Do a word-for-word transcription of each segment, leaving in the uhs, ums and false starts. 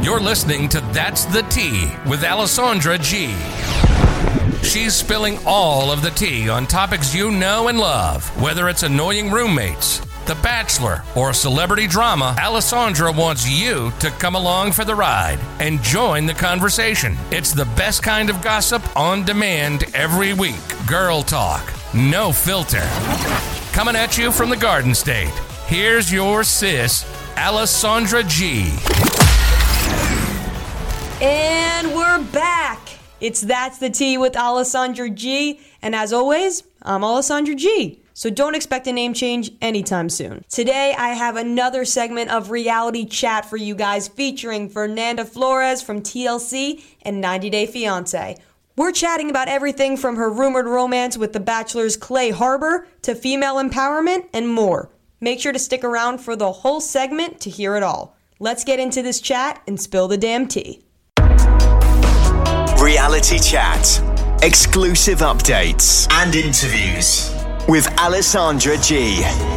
You're listening to That's the Tea with Alessandra G. She's spilling all of the tea on topics you know and love. Whether it's annoying roommates, The Bachelor, or celebrity drama, Alessandra wants you to come along for the ride and join the conversation. It's the best kind of gossip on demand every week. Girl talk, no filter. Coming at you from the Garden State, here's your sis, Alessandra G. And we're back. It's That's the Tea with Alessandra G. And as always, I'm Alessandra G. So don't expect a name change anytime soon. Today, I have another segment of reality chat for you guys featuring Fernanda Flores from T L C and ninety day fiance. We're chatting about everything from her rumored romance with The Bachelor's Clay Harbor to female empowerment and more. Make sure to stick around for the whole segment to hear it all. Let's get into this chat and spill the damn tea. Reality chat, exclusive updates, and interviews with Alessandra G.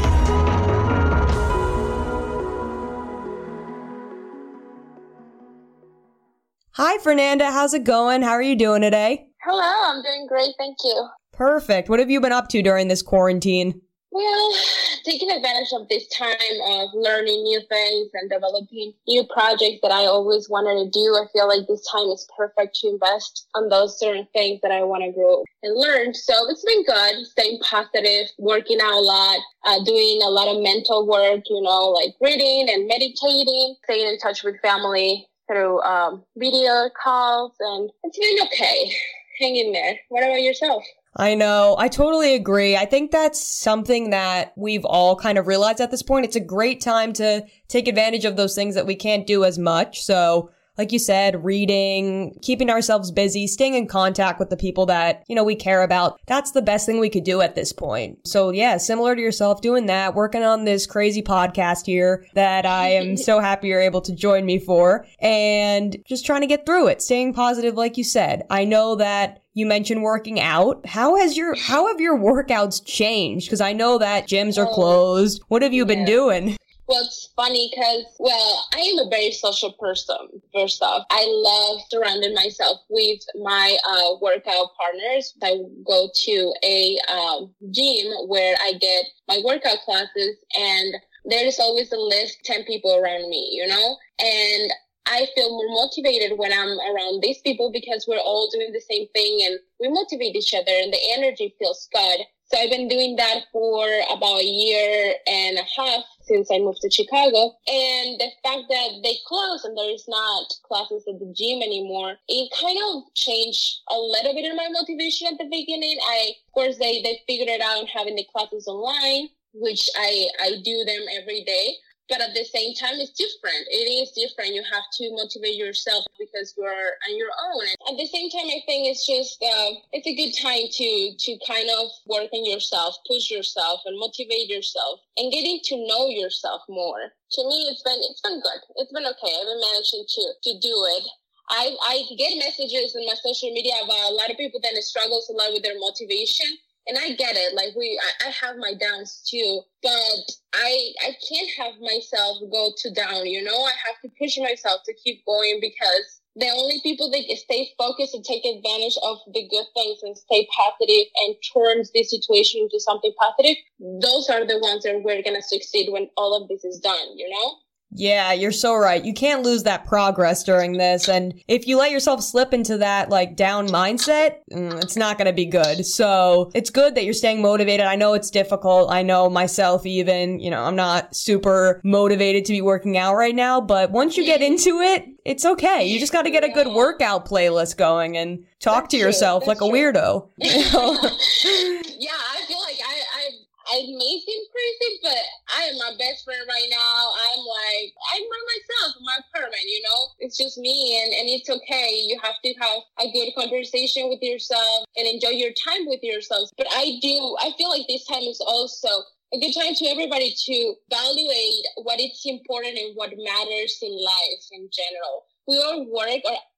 Hi, Fernanda. How's it going? How are you doing today? Hello, I'm doing great. Thank you. Perfect. What have you been up to during this quarantine? Well, taking advantage of this time of learning new things and developing new projects that I always wanted to do. I feel like this time is perfect to invest on those certain things that I want to grow and learn. So it's been good, staying positive, working out a lot, uh, doing a lot of mental work, you know, like reading and meditating, staying in touch with family through um, video calls, and it's been okay. Hang in there. What about yourself? I know. I totally agree. I think that's something that we've all kind of realized at this point. It's a great time to take advantage of those things that we can't do as much. So, like you said, reading, keeping ourselves busy, staying in contact with the people that, you know, we care about. That's the best thing we could do at this point. So yeah, similar to yourself, doing that, working on this crazy podcast here that I am so happy you're able to join me for, and just trying to get through it, staying positive, like you said. I know that you mentioned working out. How has your, how have your workouts changed? Because I know that gyms are closed. What have you been doing? Well, it's funny because, well, I am a very social person, first off. I love surrounding myself with my uh, workout partners. I go to a um, gym where I get my workout classes, and there's always a list, ten people around me, you know? And I feel more motivated when I'm around these people because we're all doing the same thing and we motivate each other and the energy feels good. So I've been doing that for about a year and a half since I moved to Chicago. And the fact that they closed and there is not classes at the gym anymore, it kind of changed a little bit of my motivation at the beginning. I, of course, they, they figured it out having the classes online, which I, I do them every day. But at the same time, it's different. It is different. You have to motivate yourself because you're on your own. And at the same time, I think it's just, uh, it's a good time to, to kind of work on yourself, push yourself and motivate yourself and getting to know yourself more. To me, it's been, it's been good. It's been okay. I've been managing to, to do it. I, I get messages on my social media about a lot of people that struggles a lot with their motivation. And I get it. Like we, I, I have my downs too, but I, I can't have myself go to down, you know, I have to push myself to keep going because the only people that stay focused and take advantage of the good things and stay positive and turns this situation into something positive, those are the ones that we're going to succeed when all of this is done, you know? Yeah, you're so right. You can't lose that progress during this. And if you let yourself slip into that like down mindset, mm, it's not going to be good. So it's good that you're staying motivated. I know it's difficult. I know myself even, you know, I'm not super motivated to be working out right now, but once you get into it, it's okay. You just got to get a good workout playlist going and talk That's to yourself true. like That's a weirdo. Yeah, I feel like I, I I may seem crazy, but I am my best friend right now. I'm like, I'm by myself, my apartment, you know? It's just me, and, and it's okay. You have to have a good conversation with yourself and enjoy your time with yourself. But I do, I feel like this time is also a good time to everybody to evaluate what is important and what matters in life in general. We all work, or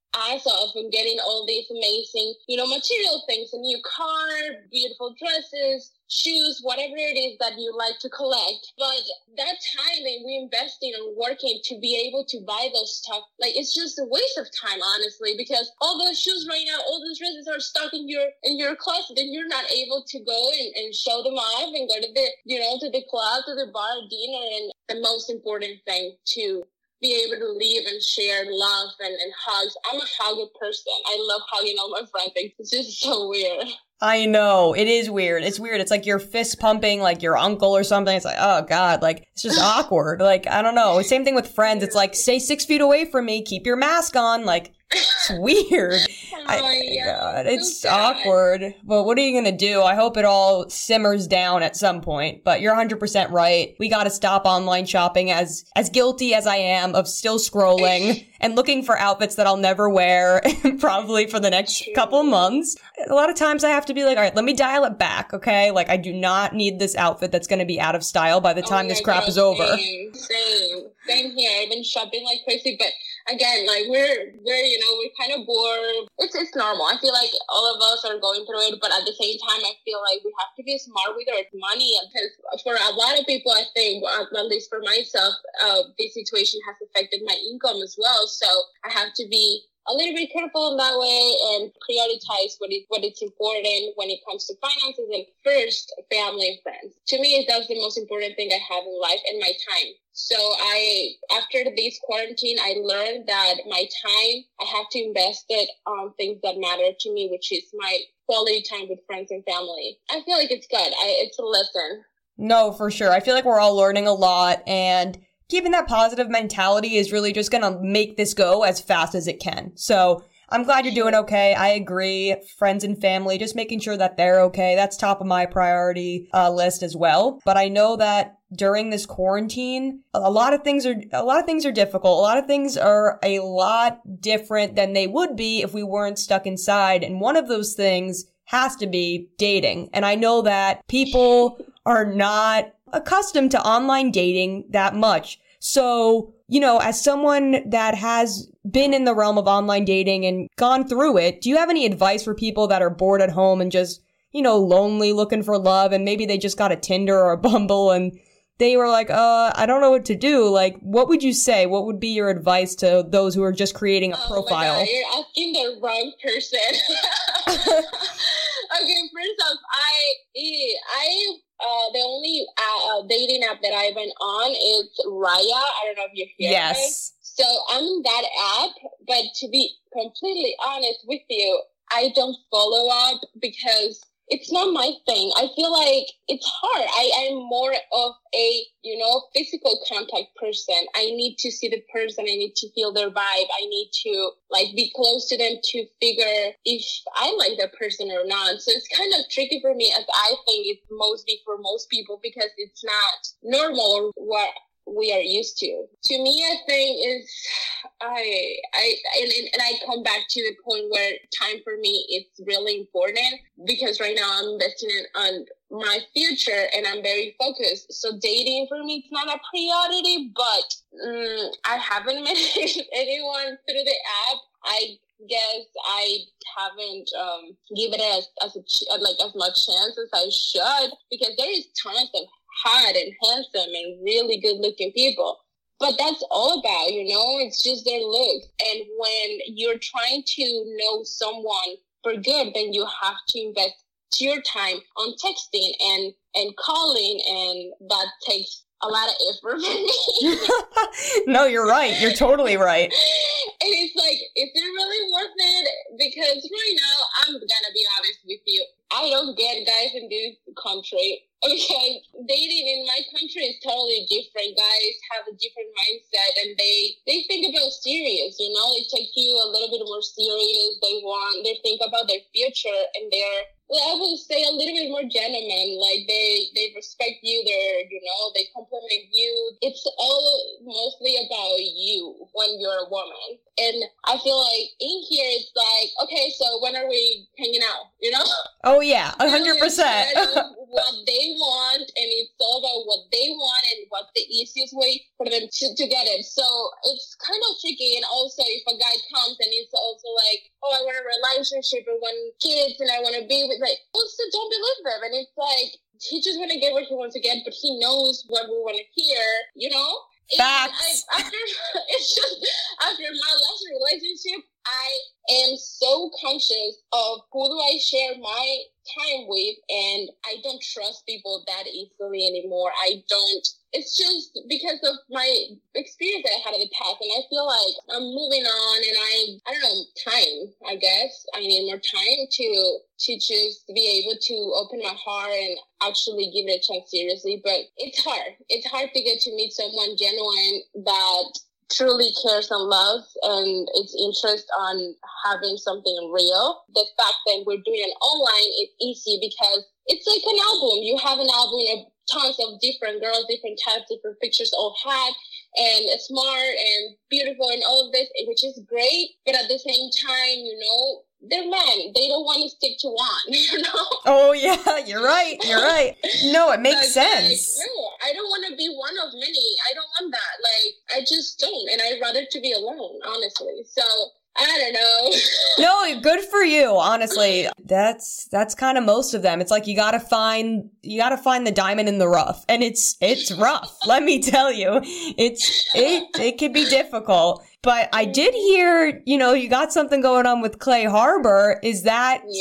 ass off and getting all these amazing, you know, material things, a new car, beautiful dresses, shoes, whatever it is that you like to collect. But that time that we invested in working to be able to buy those stuff, like, it's just a waste of time, honestly, because all those shoes right now, all those dresses are stuck in your in your closet, and you're not able to go and, and show them off and go to the, you know, to the club, to the bar, dinner. And the most important thing, to be able to live and share love and, and hugs. I'm a hugger person. I love hugging all my friends. It's just so weird. I know. It is weird. It's weird. It's like you're fist pumping like your uncle or something. It's like, oh God, like, it's just awkward. Like, I don't know. Same thing with friends. It's like, stay six feet away from me. Keep your mask on. Like, it's weird. Oh, I, yeah. God, it's So bad. awkward. But what are you going to do? I hope it all simmers down at some point. But you're one hundred percent right. We got to stop online shopping, as as guilty as I am of still scrolling and looking for outfits that I'll never wear probably for the next True. couple months. A lot of times I have to be like, all right, let me dial it back, okay? Like, I do not need this outfit that's going to be out of style by the time Oh this my crap God, is over. Same, same, same here. I've been shopping like crazy, but again, like, we're, we're, you know, we're kind of bored. It's, it's normal. I feel like all of us are going through it, but at the same time, I feel like we have to be smart with our money, because for a lot of people, I think, at least for myself, uh, this situation has affected my income as well. So I have to be a little bit careful in that way and prioritize what is what is important when it comes to finances, and first, family and friends. To me, that's the most important thing I have in life, and my time. So I, after this quarantine, I learned that my time, I have to invest it on things that matter to me, which is my quality time with friends and family. I feel like it's good. I, it's a lesson. No, for sure. I feel like we're all learning a lot, and keeping that positive mentality is really just going to make this go as fast as it can. So I'm glad you're doing okay. I agree. Friends and family, just making sure that they're okay. That's top of my priority uh, list as well. But I know that during this quarantine, a lot of things are, a lot of things are difficult. A lot of things are a lot different than they would be if we weren't stuck inside. And one of those things has to be dating. And I know that people are not accustomed to online dating that much. So, you know, as someone that has been in the realm of online dating and gone through it, do you have any advice for people that are bored at home and just, you know, lonely, looking for love, and maybe they just got a Tinder or a Bumble and they were like, uh, I don't know what to do? Like, what would you say? What would be your advice to those who are just creating a Oh profile? my God, you're asking the wrong person. Okay, first off, I, I, uh, the only uh, dating app that I've been on is Raya. I don't know if you're here. Yes. So I'm in that app, but to be completely honest with you, I don't follow up because it's not my thing. I feel like it's hard. I am more of a, you know, physical contact person. I need to see the person. I need to feel their vibe. I need to, like, be close to them to figure if I like that person or not. So it's kind of tricky for me, as I think it's mostly for most people, because it's not normal or what we are used to. To me, I think is, I, I, and, and I come back to the point where time for me is really important, because right now I'm investing in, on my future and I'm very focused. So dating for me, it's not a priority, but um, I haven't met anyone through the app. I guess I haven't um, given it as, as a ch- like as much chance as I should, because there is tons of hot and handsome and really good looking people. But that's all about, you know, it's just their look. And when you're trying to know someone for good, then you have to invest your time on texting and, and calling, and that takes a lot of effort for me. No, you're right. You're totally right. And it's like, is it really worth it? Because right now, I'm gonna be honest with you, I don't get guys in this country, because dating in my country is totally different. Guys have a different mindset, and they, they think about serious, you know, they take you a little bit more serious. They want, they think about their future, and they're well, I will say a little bit more gentleman. Like they, they respect you. They're, you know, they compliment you. It's all mostly about you when you're a woman. And I feel like in here, it's like, okay, so when are we hanging out? You know? Oh yeah, a hundred percent. What they want, and it's all about what they want and what's the easiest way for them to, to get it. So it's kind of tricky. And also, if a guy comes and it's also like, oh, I want a relationship, I want kids, and I want to be with, like, also don't believe them. And it's like, he just want to get what he wants to get, but he knows what we want to hear, you know? Facts. I, after, it's just, after my last relationship, I am so conscious of who do I share my time with, and I don't trust people that easily anymore. I don't, it's just because of my experience that I had in the past, and I feel like I'm moving on, and I, I don't know, time, I guess. I need more time to, to just be able to open my heart and actually give it a chance seriously, but it's hard. It's hard to get to meet someone genuine that truly cares and loves and its interest on having something real. The fact that we're doing it online is easy because it's like an album. You have an album of tons of different girls, different types, different pictures, all hot and smart and beautiful and all of this, which is great. But at the same time, you know, they're men. They don't want to stick to one, you know? Oh, yeah, you're right. You're right. No, it makes like, sense. Like, no, I don't want to be one of many. I don't want that. Like, I just don't. And I'd rather to be alone, honestly. So, I don't know. No, good for you, honestly. That's that's kind of most of them. It's like you gotta find you gotta find the diamond in the rough. And it's it's rough. Let me tell you. It's it it can be difficult. But I did hear, you know, you got something going on with Clay Harbor. Is that yeah.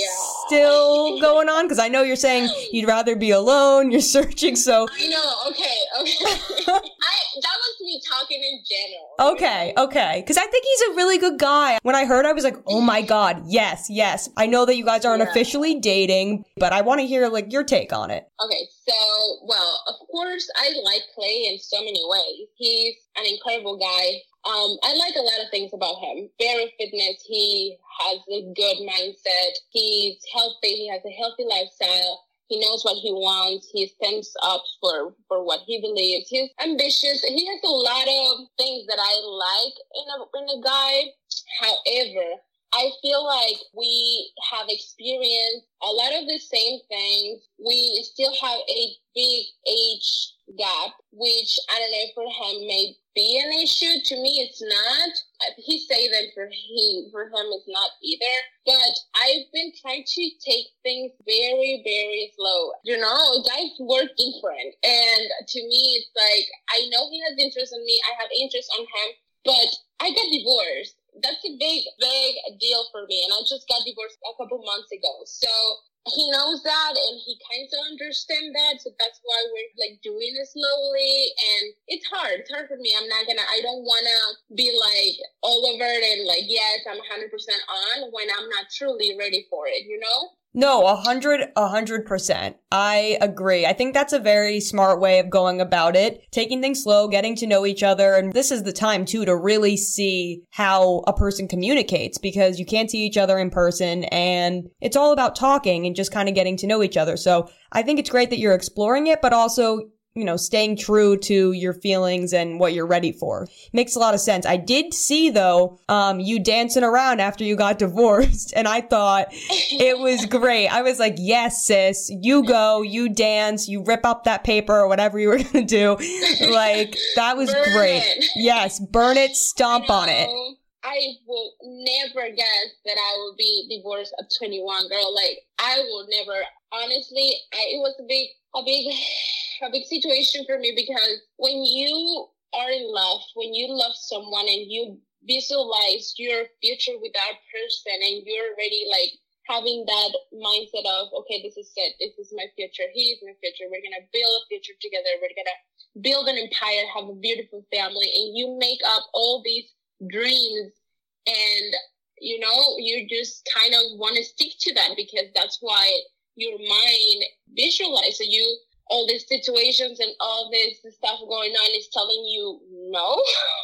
still going on? Because I know you're saying you'd rather be alone. You're searching, so. I know. Okay. Okay. I, that was me talking in general. Okay. Okay. Because I think he's a really good guy. When I heard, I was like, oh my God. Yes. Yes. I know that you guys aren't yeah. officially dating, but I want to hear like your take on it. Okay. So, well, of course, I like Clay in so many ways. He's an incredible guy. Um, I like a lot of things about him. Very fitness. He has a good mindset. He's healthy. He has a healthy lifestyle. He knows what he wants. He stands up for, for what he believes. He's ambitious. He has a lot of things that I like in a, in a guy. However, I feel like we have experienced a lot of the same things. We still have a big age gap, which I don't know if for him may be an issue. To me, it's not. He say that for he for him it's not either. But I've been trying to take things very, very slow. You know, guys work different, and to me, it's like I know he has interest in me. I have interest on him, but I got divorced. That's a big, big deal for me. And I just got divorced a couple months ago. So he knows that and he kind of understands that. So that's why we're like doing it slowly. And it's hard. It's hard for me. I'm not going to, I don't want to be like all over it and like, yes, I'm one hundred percent on when I'm not truly ready for it, you know? No, a hundred, a hundred percent. I agree. I think that's a very smart way of going about it. Taking things slow, getting to know each other. And this is the time too to really see how a person communicates because you can't see each other in person and it's all about talking and just kind of getting to know each other. So I think it's great that you're exploring it, but also, you know, staying true to your feelings and what you're ready for. Makes a lot of sense. I did see, though, um, you dancing around after you got divorced, and I thought it was great. I was like, yes, sis, you go, you dance, you rip up that paper or whatever you were going to do. Like, that was burn great. It. Yes, burn it, stomp on it. I will never guess that I will be divorced at twenty-one, girl. Like, I will never. Honestly, I, it was a big, a big, a big situation for me because when you are in love, when you love someone and you visualize your future with that person and you're already like having that mindset of, okay, this is it. This is my future. He is my future. We're going to build a future together. We're going to build an empire, have a beautiful family. And you make up all these dreams and, you know, you just kind of want to stick to that because that's why your mind visualize so you all these situations and all this stuff going on is telling you no.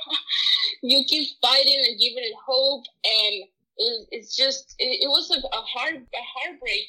You keep fighting and giving it hope, and it, it's just it, it was a, a hard a heartbreak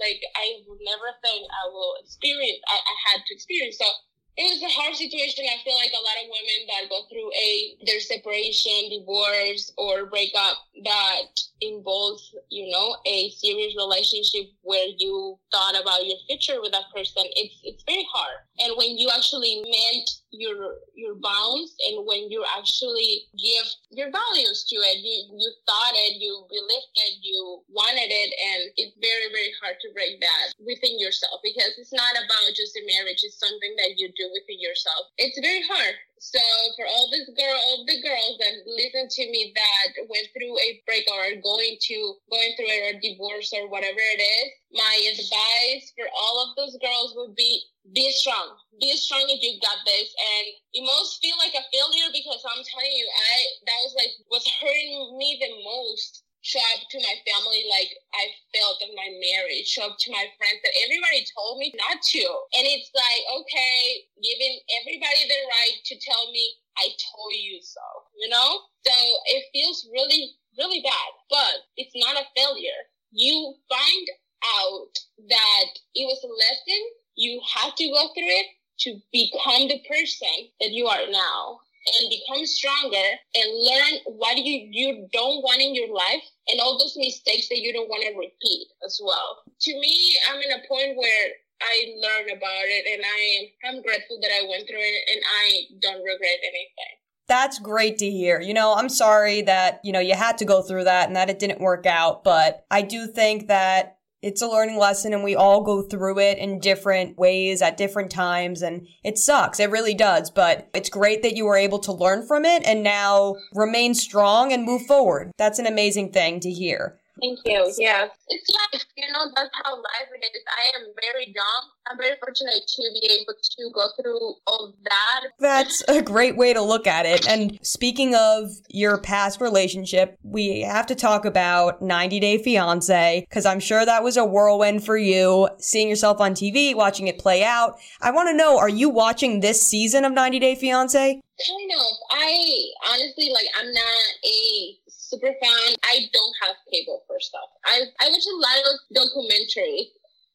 like I would never think I will experience, I, I had to experience. So it was a hard situation. I feel like a lot of women that go through a, their separation, divorce, or breakup that involves, you know, a serious relationship where you thought about your future with that person, it's it's very hard. And when you actually meant your your bounds, and when you actually give your values to it, you, you thought it, you believed it, you wanted it, and it's very, very hard to break that within yourself, because it's not about just a marriage, it's something that you do within yourself. It's very hard. So for all this girl, all the girls that listen to me that went through a breakup or going to going through a divorce or whatever it is, my advice for all of those girls would be: be strong. Be strong if you got this. And you most feel like a failure, because I'm telling you, I that was like what's hurting me the most. Show up to my family like I failed in my marriage. Show up to my friends that everybody told me not to. And it's like, okay, giving everybody the right to tell me, I told you so, you know? So it feels really, really bad. But it's not a failure. You find out that it was a lesson. You have to go through it to become the person that you are now, and become stronger and learn what you, you don't want in your life, and all those mistakes that you don't want to repeat as well. To me, I'm in a point where I learned about it, and I, I'm grateful that I went through it, and I don't regret anything. That's great to hear. You know, I'm sorry that, you know, you had to go through that and that it didn't work out, but I do think that it's a learning lesson, and we all go through it in different ways at different times, and it sucks. It really does, but it's great that you were able to learn from it and now remain strong and move forward. That's an amazing thing to hear. Thank you. Yeah. It's life. You know, that's how life is. I am very young. I'm very fortunate to be able to go through all that. That's a great way to look at it. And speaking of your past relationship, we have to talk about ninety day fiancé, because I'm sure that was a whirlwind for you, seeing yourself on T V, watching it play out. I want to know, are you watching this season of ninety day fiancé? Kind of. I honestly, like, I'm not a super fan. I don't have cable for stuff. I I watch a lot of documentaries.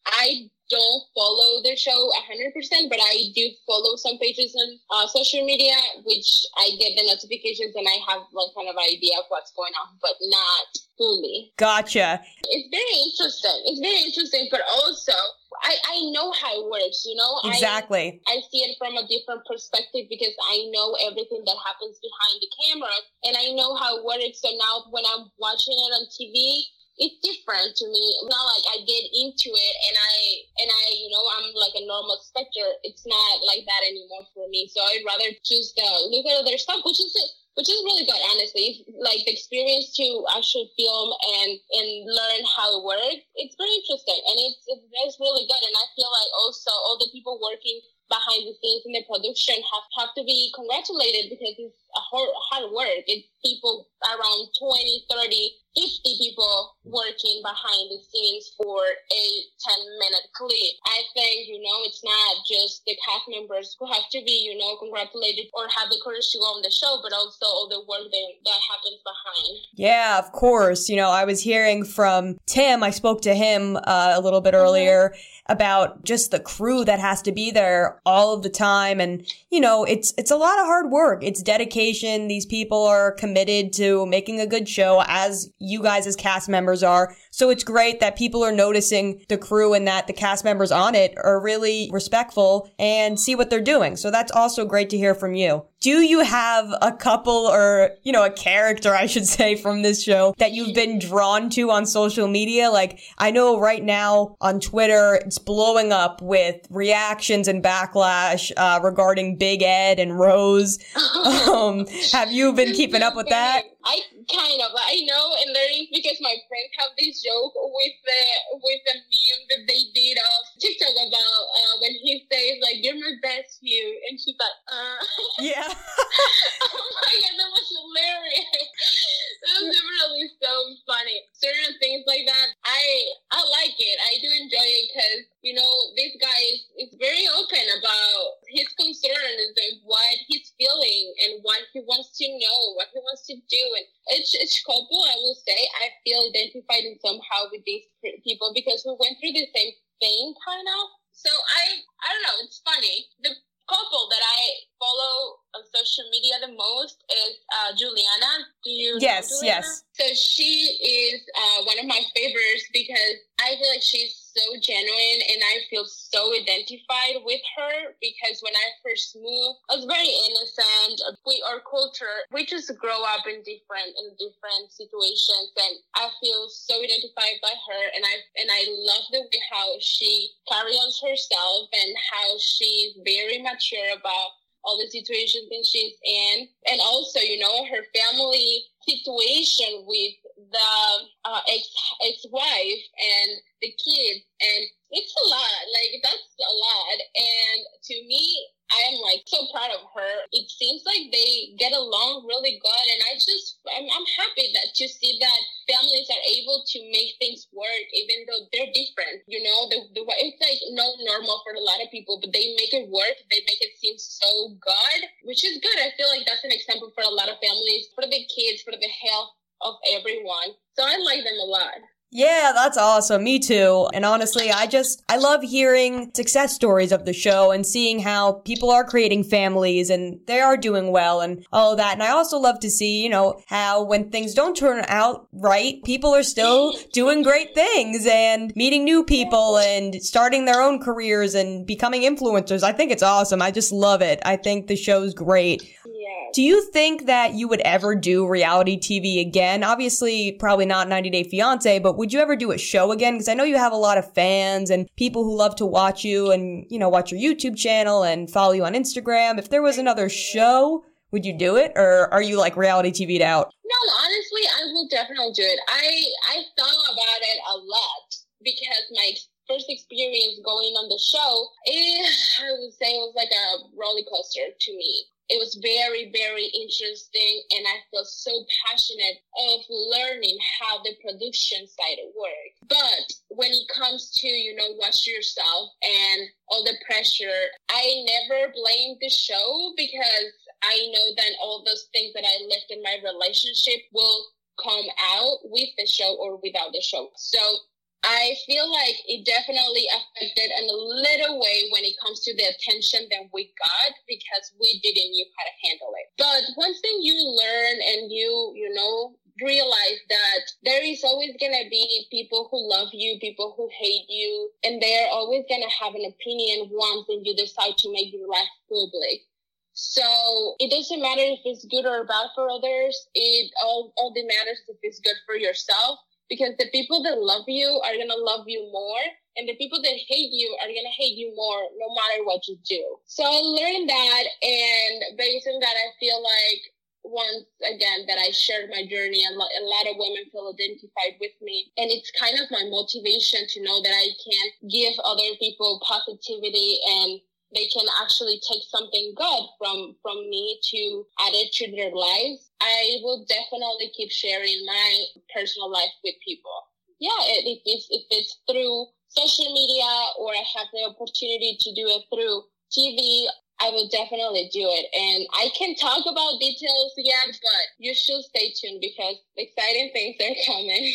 I don't follow the show one hundred percent, but I do follow some pages on uh, social media, which I get the notifications and I have like kind of idea of what's going on, but not fully. Gotcha. It's very interesting. It's very interesting, but also I, I know how it works, you know? Exactly. I, I see it from a different perspective because I know everything that happens behind the camera, and I know how it works. So now when I'm watching it on T V, it's different to me. It's not like I get into it and I, and I, you know, I'm like a normal spectator. It's not like that anymore for me. So I'd rather just uh, look at other stuff, which is it. Which is really good, honestly. Like, the experience to actually film and, and learn how it works, it's very interesting. And it's, it's really good. And I feel like also all the people working behind the scenes in the production have, have to be congratulated, because it's a hard, hard work. It's people around twenty, thirty, fifty people working behind the scenes for a ten minute clip. I think, you know, it's not just the cast members who have to be, you know, congratulated or have the courage to go on the show, but also all the work that, that happens behind. Yeah, of course. You know, I was hearing from Tim, I spoke to him uh, a little bit earlier mm-hmm. about just the crew that has to be there all of the time. And, you know, it's, it's a lot of hard work. It's dedication. These people are committed to making a good show, as you guys as cast members are. So it's great that people are noticing the crew and that the cast members on it are really respectful and see what they're doing. So that's also great to hear from you. Do you have a couple, or, you know, a character, I should say, from this show that you've been drawn to on social media? Like, I know right now on Twitter, it's blowing up with reactions and backlash uh, regarding Big Ed and Rose. Um, have you been keeping up with that? I kind of, I know, and learning because my friends have this joke with the with the meme that they did of TikTok about uh, when he says like, "You're my best you," and she's like, "Uh." Yeah. Oh my god, that was hilarious. That was definitely so funny. Certain things like that, I I like it. I do enjoy it because, you know, this guy is, is very open about his concerns and what he's feeling and what he wants to know know, what he wants to do. And each, each couple, I will say, I feel identified in somehow with these people because we went through the same thing, kind of. So I, I don't know, it's funny. The couple that I follow on social media the most is uh, Juliana. Do you yes, know Juliana? Yes, So she is uh, one of my favorites because I feel like she's so genuine and I feel so identified with her because when I first moved, I was very innocent. We, our culture, we just grow up in different in different situations, and I feel so identified by her, and I and I love the way how she carries herself and how she's very mature about all the situations that she's in. And also, you know, her family situation with the uh, ex, ex-wife and the kids. And it's a lot. Like, that's a lot. And to me, I am, like, so proud of her. It seems like they get along really good. And I just, I'm, I'm happy that to see that families are able to make things work, even though they're different. You know, the, the it's, like, not normal for a lot of people, but they make it work. They make it seem so good, which is good. I feel like that's an example for a lot of families, for the kids, for the health of everyone. So I like them a lot. Yeah, that's awesome. Me too. And honestly, I just, I love hearing success stories of the show and seeing how people are creating families and they are doing well and all of that. And I also love to see, you know, how when things don't turn out right, people are still doing great things and meeting new people and starting their own careers and becoming influencers. I think it's awesome. I just love it. I think the show's great. Do you think that you would ever do reality T V again? Obviously, probably not ninety Day Fiancé, but would you ever do a show again? Because I know you have a lot of fans and people who love to watch you and, you know, watch your YouTube channel and follow you on Instagram. If there was another show, would you do it? Or are you like reality T V'd out? No, honestly, I will definitely do it. I, I thought about it a lot because my first experience going on the show, it, I would say it was like a roller coaster to me. It was very, very interesting, and I feel so passionate of learning how the production side works. But when it comes to, you know, watch yourself and all the pressure, I never blame the show because I know that all those things that I left in my relationship will come out with the show or without the show. So I feel like it definitely affected in a little way when it comes to the attention that we got because we didn't know how to handle it. But once then you learn and you, you know, realize that there is always going to be people who love you, people who hate you, and they're always going to have an opinion once then you decide to make your life public. So it doesn't matter if it's good or bad for others. It all, all that matters if it's good for yourself. Because the people that love you are going to love you more, and the people that hate you are going to hate you more no matter what you do. So I learned that, and based on that, I feel like once again that I shared my journey, and a lot of women feel identified with me. And it's kind of my motivation to know that I can give other people positivity and they can actually take something good from, from me to add it to their lives. I will definitely keep sharing my personal life with people. Yeah, if it's, if it's through social media or I have the opportunity to do it through T V, I will definitely do it. And I can talk about details yet, but you should stay tuned because exciting things are coming.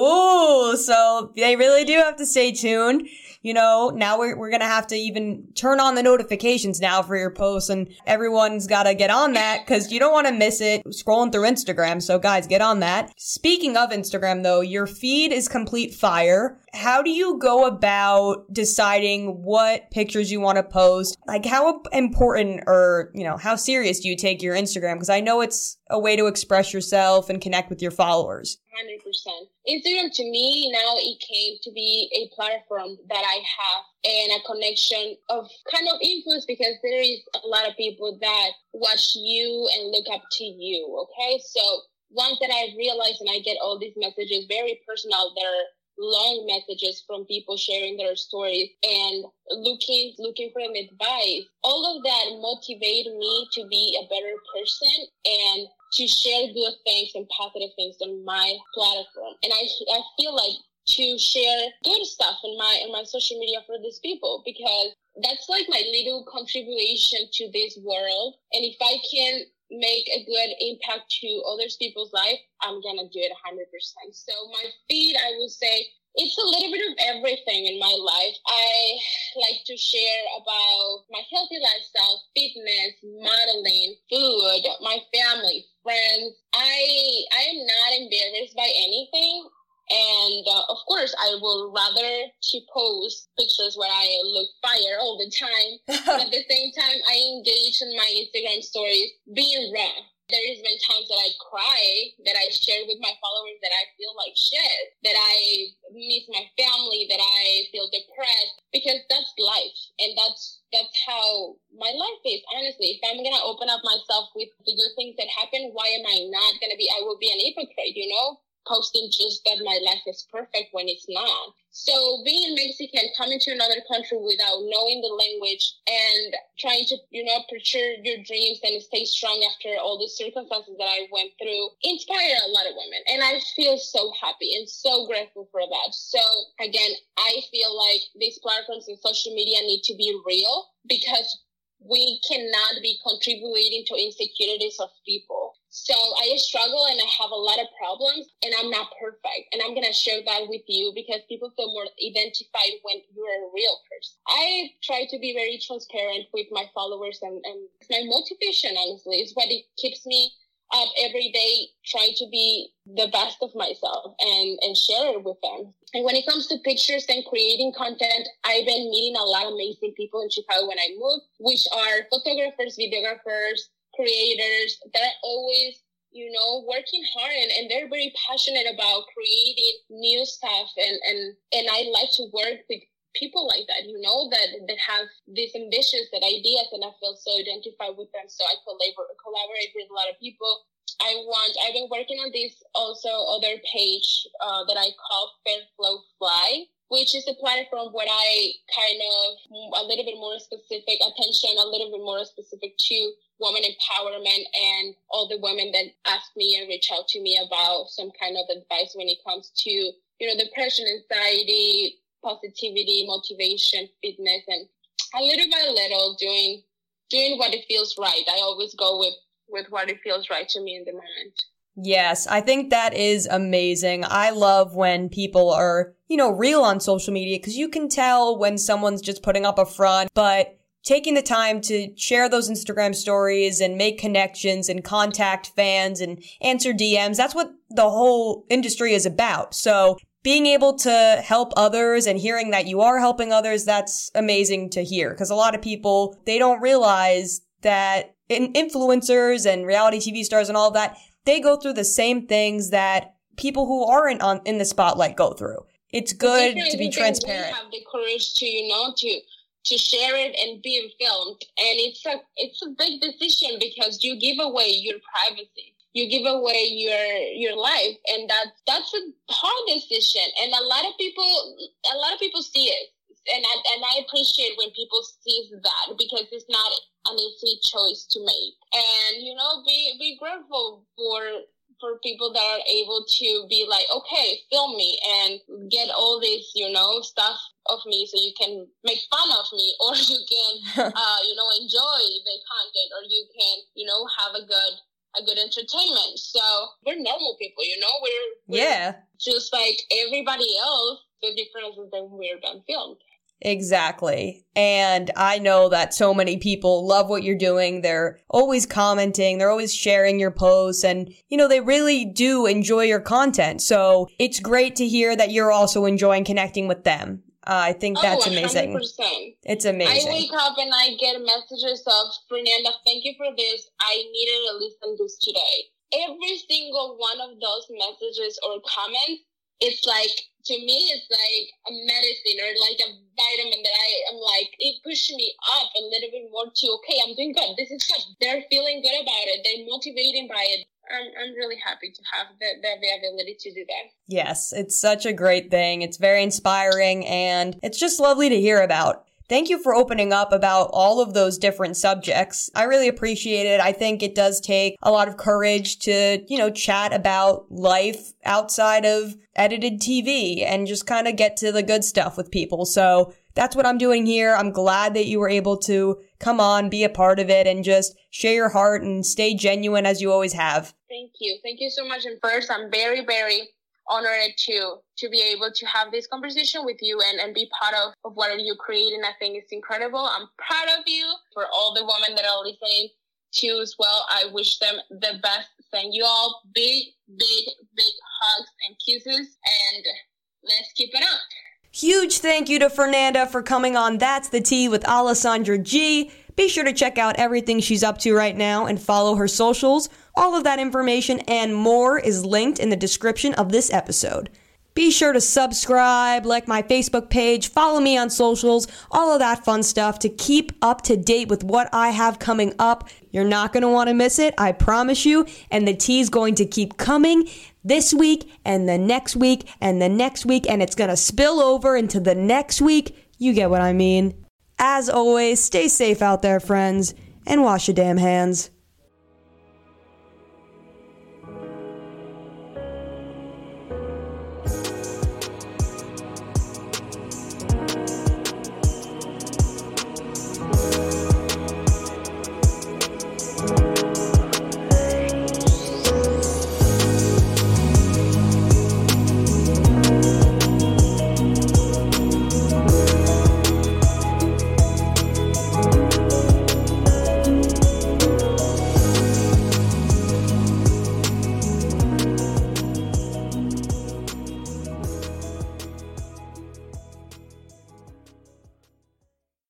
Ooh, so they really do have to stay tuned. You know, now we're, we're going to have to even turn on the notifications now for your posts, and everyone's got to get on that because you don't want to miss it scrolling through Instagram. So guys, get on that. Speaking of Instagram though, your feed is complete fire. How do you go about deciding what pictures you want to post? Like how important or, you know, how serious do you take your Instagram? Because I know it's a way to express yourself and connect with your followers. one hundred percent. Instagram to me now it came to be a platform that I have and a connection of kind of influence because there is a lot of people that watch you and look up to you. Okay. So once that I realized and I get all these messages, very personal, they're long messages from people sharing their stories and looking looking for advice. All of that motivated me to be a better person and to share good things and positive things on my platform. And I I feel like to share good stuff in my in my social media for these people because that's like my little contribution to this world. And if I can make a good impact to other people's life, I'm going to do it one hundred percent. So my feed, I would say, it's a little bit of everything in my life. I like to share about my healthy lifestyle, fitness, modeling, food, my family, friends. I I am not embarrassed by anything. And uh, of course, I will rather to post pictures where I look fire all the time. But at the same time, I engage in my Instagram stories being raw. There has been times that I cry, that I share with my followers that I feel like shit, that I miss my family, that I feel depressed, because that's life. And that's that's how my life is, honestly. If I'm going to open up myself with the good things that happen, why am I not going to be, I will be an hypocrite, you know? Posting just that my life is perfect when it's not. So being Mexican, coming to another country without knowing the language and trying to, you know, pursue your dreams and stay strong after all the circumstances that I went through inspired a lot of women. And I feel so happy and so grateful for that. So again, I feel like these platforms and social media need to be real, because we cannot be contributing to insecurities of people. So I struggle and I have a lot of problems, and I'm not perfect. And I'm going to share that with you because people feel more identified when you're a real person. I try to be very transparent with my followers, and, and my motivation, honestly, is what it keeps me up every day, trying to be the best of myself and, and share it with them. And when it comes to pictures and creating content, I've been meeting a lot of amazing people in Chicago when I moved, which are photographers, videographers, creators. They're always, you know, working hard, and, and they're very passionate about creating new stuff. And, and, and I like to work with people like that, you know, that, that have these ambitious that ideas, and I feel so identified with them. So I collabor- collaborate with a lot of people. I want, I've been working on this also other page uh, that I call Fair Flow Fly, which is a platform where I kind of a little bit more specific attention, a little bit more specific to women empowerment and all the women that ask me and reach out to me about some kind of advice when it comes to, you know, depression, anxiety, positivity, motivation, fitness, and a little by little doing doing what it feels right. I always go with, with what it feels right to me in the moment. Yes, I think that is amazing. I love when people are, you know, real on social media, because you can tell when someone's just putting up a front, but taking the time to share those Instagram stories and make connections and contact fans and answer D Ms, that's what the whole industry is about. So being able to help others and hearing that you are helping others, that's amazing to hear, because a lot of people, they don't realize that in influencers and reality T V stars and all of that, they go through the same things that people who aren't on in the spotlight go through. It's good to be transparent. We have the courage to, you know, to to share it and being filmed, and it's a it's a big decision, because you give away your privacy. You give away your your life, and that that's a hard decision. And a lot of people, a lot of people see it, and I, and I appreciate when people see that, because it's not an easy choice to make. And you know, be be grateful for for people that are able to be like, okay, film me and get all this, you know, stuff of me, so you can make fun of me, or you can, uh, you know, enjoy the content, or you can, you know, have a good. a good entertainment. So we're normal people, you know, we're, we're yeah, just like everybody else. The difference is that we're done filmed. Exactly. And I know that so many people love what you're doing. They're always commenting. They're always sharing your posts. And, you know, they really do enjoy your content. So it's great to hear that you're also enjoying connecting with them. Uh, I think that's oh, amazing. one hundred percent. It's amazing. I wake up and I get messages of, Fernanda, thank you for this. I needed to listen to this today. Every single one of those messages or comments, it's like, to me, it's like a medicine or like a vitamin that I am like, it pushed me up a little bit more to, okay, I'm doing good. This is good. They're feeling good about it. They're motivated by it. I'm I'm really happy to have the, the, the ability to do that. Yes, it's such a great thing. It's very inspiring, and it's just lovely to hear about. Thank you for opening up about all of those different subjects. I really appreciate it. I think it does take a lot of courage to, you know, chat about life outside of edited T V and just kind of get to the good stuff with people. So that's what I'm doing here. I'm glad that you were able to come on, be a part of it, and just share your heart and stay genuine as you always have. Thank you. Thank you so much. And first, I'm very, very honored to to be able to have this conversation with you and, and be part of, of what you're creating. I think it's incredible. I'm proud of you. For all the women that are listening to you as well, I wish them the best. Send you all big, big, big hugs and kisses, and let's keep it up. Huge thank you to Fernanda for coming on That's the Tea with Alessandra G. Be sure to check out everything she's up to right now and follow her socials. All of that information and more is linked in the description of this episode. Be sure to subscribe, like my Facebook page, follow me on socials, all of that fun stuff to keep up to date with what I have coming up. You're not going to want to miss it, I promise you, and the tea's going to keep coming this week and the next week and the next week, and it's going to spill over into the next week. You get what I mean. As always, stay safe out there, friends, and wash your damn hands.